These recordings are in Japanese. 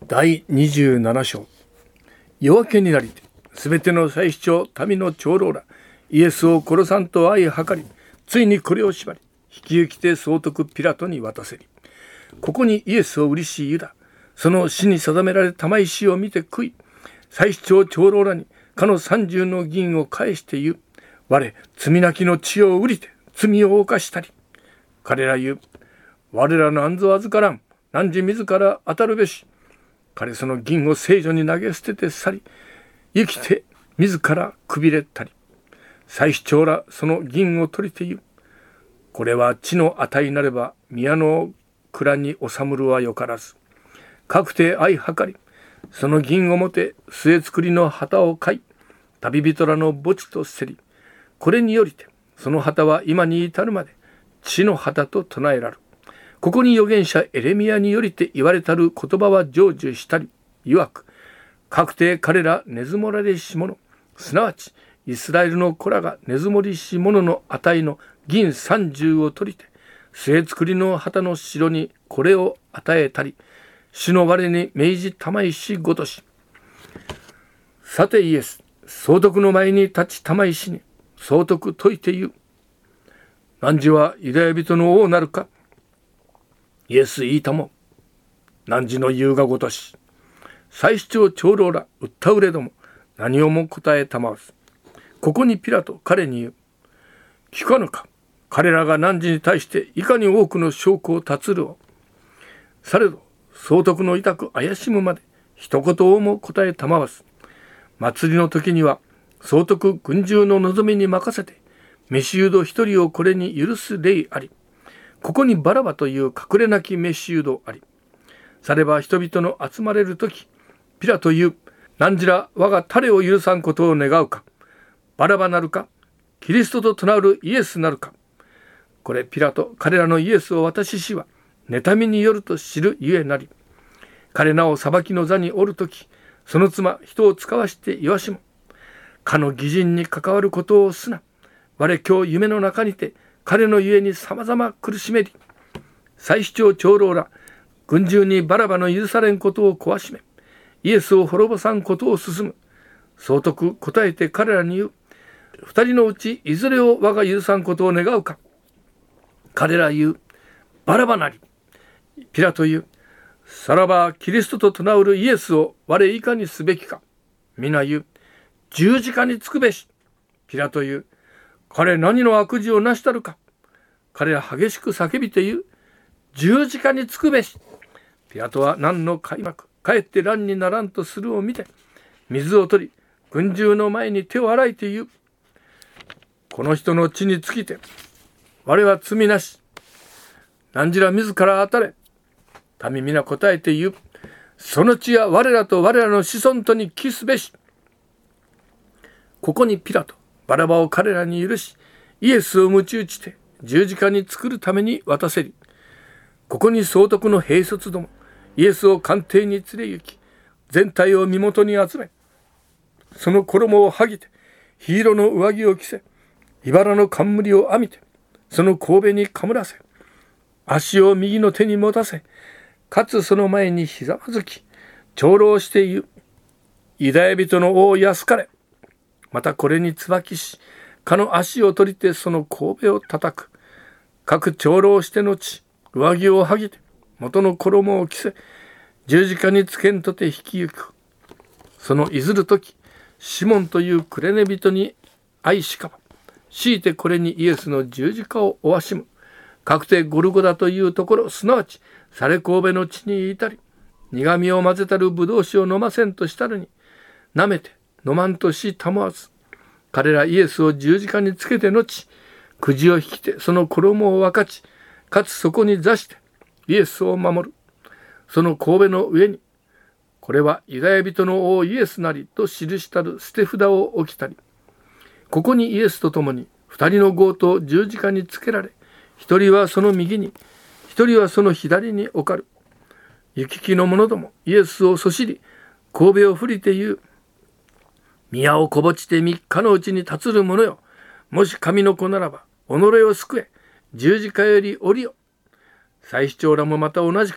第27章。夜明けになりて、すべての祭司長、民の長老ら、イエスを殺さんと相計り、ついにこれを縛り、引き行きて総督ピラトに渡せり。ここにイエスを売りしユダ、その死に定められた玉石を見て食い、祭司長長老らにかの30の銀を返して言う。我、罪なきの血を売りて罪を犯したり。彼ら言う。我らなんぞ預からん、汝自ら当たるべし。彼その銀を聖女に投げ捨てて去り、生きて自らくびれたり。祭司長らその銀を取りて言う。これは地の値なれば宮の蔵に収むるはよからず。かくて相計り、その銀をもて末作りの旗を買い、旅人らの墓地とせり。これによりて、その旗は今に至るまで地の旗と唱えらる。ここに預言者エレミヤによりて言われたる言葉は成就したり、曰く、かくて彼ら根積もられし者、すなわちイスラエルの子らが根積もりし者の値の銀30を取りて、末作りの旗の城にこれを与えたり、主の我に命じたま石ごとし。さてイエス、総督の前に立ちたま石に、総督説いて言う。汝はユダヤ人の王なるか。イエス言いたも。汝の言うがごとし。祭司長長老ら売った売れども何をも答えたまわず。ここにピラト彼に言う。聞かぬか。彼らが汝に対していかに多くの証拠を立つるを。されど総督の痛く怪しむまで一言をも答えたまわず。祭りの時には総督軍中の望みに任せてメシユド一人をこれに許す例あり。ここにバラバという隠れなきメシユドあり。されば人々の集まれるとき、ピラという、何ら我が種を許さんことを願うか。バラバなるか、キリストと唱うるイエスなるか。これピラと彼らのイエスを私しは、妬みによると知るゆえなり。彼なお裁きの座におるとき、その妻人を使わして言わしも。かの義人に関わることをすな。我今日夢の中にて、彼のゆえにさまざま苦しめり。祭司長長老ら、軍中にバラバの許されんことを壊しめ、イエスを滅ぼさんことを進む。総督答えて彼らに言う。二人のうちいずれを我が許さんことを願うか。彼ら言う。バラバなり。ピラと言う。さらばキリストと唱うるイエスを我いかにすべきか。皆言う。十字架につくべし。ピラと言う。彼何の悪事をなしたるか。彼ら激しく叫びて言う。十字架につくべし。ピラトは何の開幕、かえって乱にならんとするを見て、水を取り、軍中の前に手を洗いて言う。この人の血につきて、我は罪なし。何ら自ら当たれ。民皆答えて言う。その血は我らと我らの子孫とに帰すべし。ここにピラト、バラバを彼らに許し、イエスを鞭打ちて十字架に作るために渡せり。ここに総督の兵卒ども、イエスを官邸に連れ行き、全体を身元に集め、その衣を剥ぎて、火色の上着を着せ、茨の冠を編みて、その頭にかむらせ、足を右の手に持たせ、かつその前にひざまずき、長老して言う。ユダヤ人の王安かれ。またこれに椿し、かの足を取りてその頭を叩く。各長老して後、上着を剥ぎて、元の衣を着せ、十字架につけんとて引き行く。そのいずるとき、シモンというクレネ人に愛しかば、強いてこれにイエスの十字架を負わしむ。確定ゴルゴダというところ、すなわち、サレ神戸の地にいたり、苦みを混ぜたるぶどう酒を飲ませんとしたるに、舐めて飲まんとしたまわず、彼らイエスを十字架につけて後、くじを引きてその衣を分かち、かつそこに座してイエスを守る。その頭の上に、これはユダヤ人の王イエスなりと記したる捨て札を置きたり、ここにイエスと共に二人の強盗十字架につけられ、一人はその右に、一人はその左に置かる。行き来の者どもイエスをそしり、頭を振りて言う。宮をこぼちて3日のうちに立つる者よ。もし神の子ならば、己を救え。十字架より降りよ。祭司長らもまた同じく、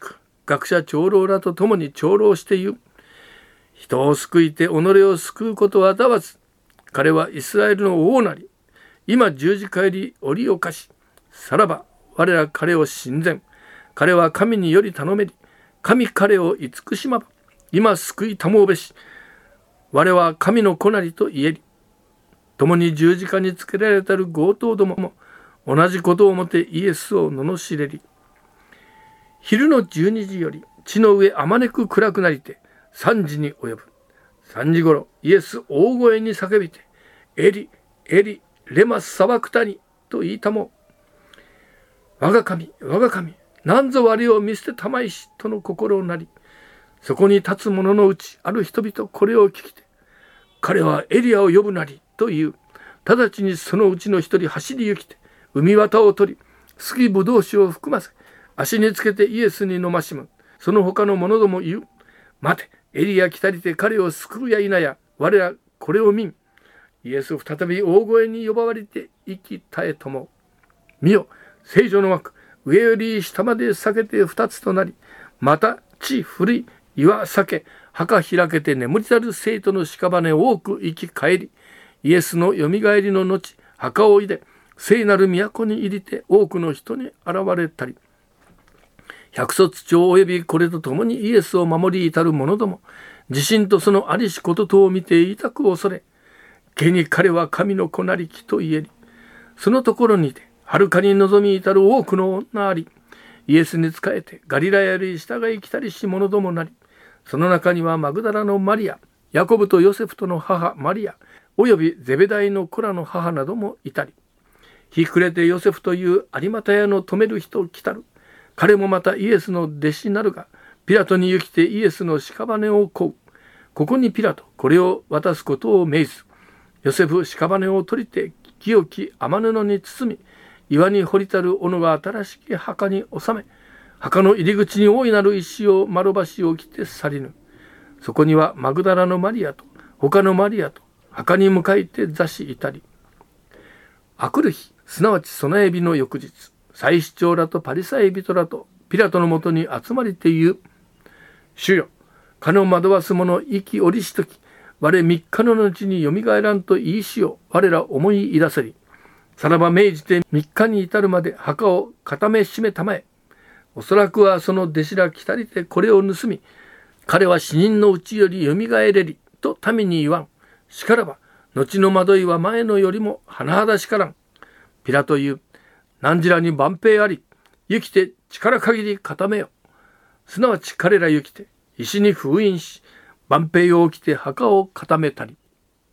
学者長老らと共に長老して言う。人を救いて己を救うことはたわず、彼はイスラエルの王なり、今十字架より折を貸し、さらば我ら彼を親善、彼は神により頼めり、神彼を慈しまば、今救いたもうべし、我は神の子なりと言えり。共に十字架につけられたる強盗どもも同じことをもってイエスを罵れり。昼の12時より地の上あまねく暗くなりて3時に及ぶ。3時ごろイエス大声に叫びて、エリエリレマスサバクタニと言いたもう。我が神我が神、なんぞ我を見捨てたまいしとの心をなり、そこに立つ者のうちある人々これを聞きて、彼はエリアを呼ぶなりという。直ちにそのうちの一人走り行きて海綿を取り、すきぶどう酒を含ませ足につけてイエスに飲ましむ。その他の者ども言う。待て、エリア来たりて彼を救うや否や、我らこれを見ん。イエス再び大声に呼ばわれて息絶えとも。見よ、聖女の枠、上より下まで裂けて二つとなり、また地古い岩裂け、墓開けて眠りたる生徒の屍多く生き返り、イエスのよみがえりの後、墓をいで聖なる都に入りて多くの人に現れたり、百卒長およびこれとともにイエスを守り至る者ども、自身とそのありしこととを見て痛く恐れ、けに彼は神の子なりきと言えり、そのところにてはるかに望み至る多くの女あり、イエスに仕えてガリラヤより従い来たりし者どもなり、その中にはマグダラのマリア、ヤコブとヨセフとの母マリア、およびゼベダイの子らの母などもいたり、日暮れてヨセフという有股屋の止める人来たる。彼もまたイエスの弟子なるが、ピラトに行きてイエスの屍を乞う。ここにピラト、これを渡すことを命ず。ヨセフ屍を取りて清き雨布に包み、岩に掘りたる斧が新しき墓に収め、墓の入り口に大いなる石を丸橋を着て去りぬ。そこにはマグダラのマリアと他のマリアと墓に向かいて座しいたり。あくる日、すなわち備え日の翌日、祭司長らとパリサイ人らとピラトのもとに集まりて言う。主よ、かの惑わす者生きおりしとき、我3日の後によみがえらんと言いしよ我ら思いいだせり。さらば命じて3日に至るまで墓を固めしめたまえ。おそらくはその弟子ら来たりてこれを盗み、彼は死人のうちよりよみがえれりと民に言わん。しからば後の惑いは前のよりも甚だしからん。ピラト言う。何らに万兵あり、行きて力限り固めよ。すなわち彼ら行きて石に封印し、万兵を起きて墓を固めたり。